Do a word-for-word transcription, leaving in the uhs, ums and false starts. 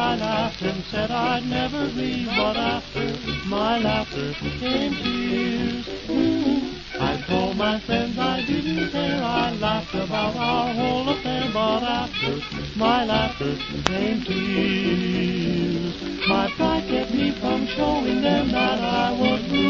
I laughed and said I'd never leave, but after my laughter came tears. Ooh, I told my friends I didn't care, I laughed about our whole affair, but after my laughter came tears. My pride kept me from showing them that I was real.